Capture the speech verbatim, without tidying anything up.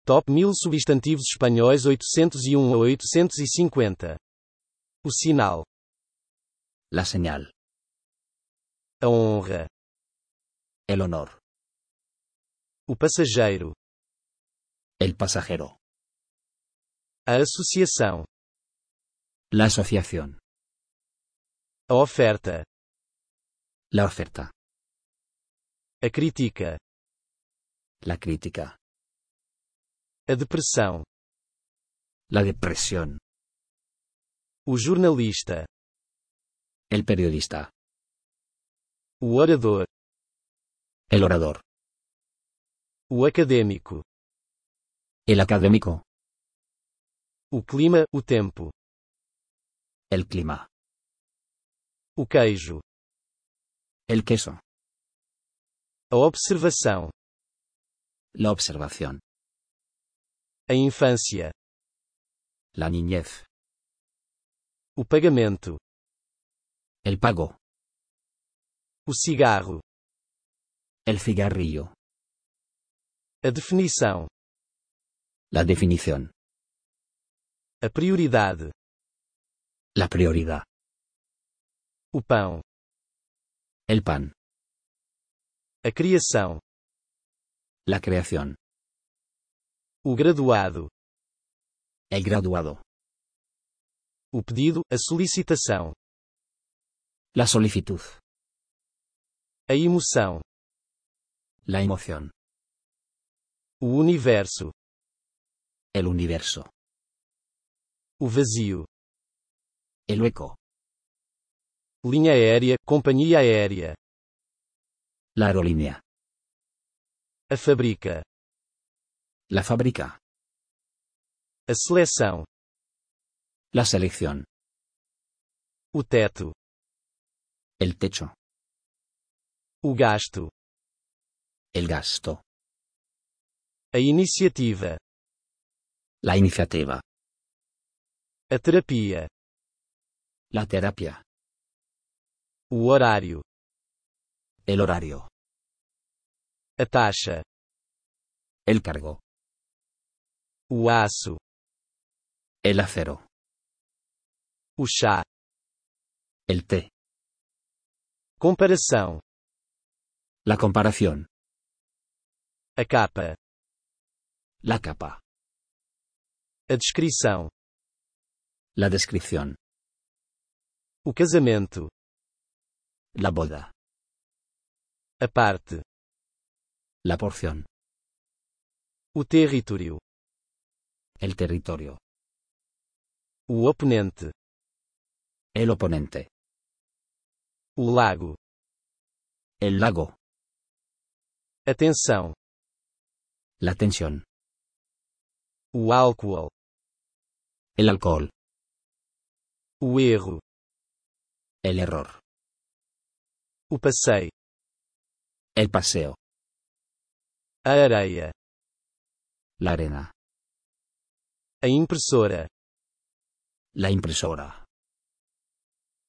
Top mil substantivos espanhóis oitocentos e um a oitocentos e cinquenta. O sinal. La señal. A honra. El honor. O passageiro. El pasajero. A associação. La asociación. A oferta. La oferta. A crítica. La crítica. A depressão. La depresión. O jornalista. El periodista. O orador. El orador. O acadêmico. El académico. O clima, o tempo. El clima. O queijo. El queso. A observação. La observación. A infância. La niñez. O pagamento. El pago. O cigarro. El cigarrillo. A definição. La definición. A prioridade. La prioridad. O pão. El pan. A criação. La creación. O graduado. El graduado. O pedido, a solicitação. La solicitud. A emoção. La emoción. O universo. El universo. O vazio. El hueco. Linha aérea, companhia aérea. La aerolínea. A fábrica. La fábrica. A seleção. La selección. O teto. El techo. O gasto. El gasto. A iniciativa. La iniciativa. A terapia. La terapia. O horário. El horario. A taxa. El cargo. O aço. El acero. O chá. El té. Comparação. La comparación. A capa. La capa. A descrição. La descripción. O casamento. La boda. A parte. La porción. O território. El territorio. O oponente. El oponente. O lago. El lago. A tensão. La tensión. O álcool. El alcohol. O erro. El error. O passeio. El paseo. A areia. La arena. A impressora. La impresora.